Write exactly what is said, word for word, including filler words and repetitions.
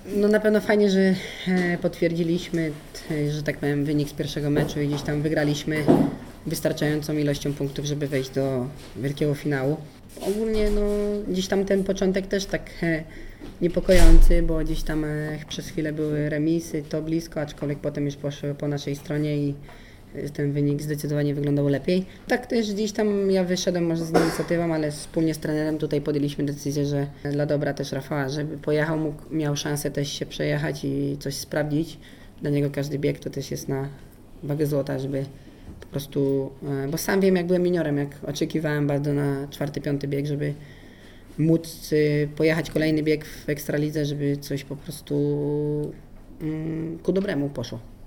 No na pewno fajnie, że e, potwierdziliśmy, t, że tak powiem, wynik z pierwszego meczu i gdzieś tam wygraliśmy wystarczającą ilością punktów, żeby wejść do wielkiego finału. Ogólnie no, gdzieś tam ten początek też tak e, niepokojący, bo gdzieś tam e, przez chwilę były remisy, to blisko, aczkolwiek potem już poszły po naszej stronie i e, ten wynik zdecydowanie wyglądał lepiej. Tak też gdzieś tam ja wyszedłem może z inicjatywą, ale wspólnie z trenerem tutaj podjęliśmy decyzję, że dla dobra też Rafała, żeby pojechał, mógł, miał szansę też się przejechać i coś sprawdzić. Dla niego każdy bieg to też jest na wagę złota, żeby po prostu, e, bo sam wiem jak byłem juniorem, jak oczekiwałem bardzo na czwarty, piąty bieg, żeby móc y, pojechać kolejny bieg w Ekstralidze, żeby coś po prostu mm, ku dobremu poszło.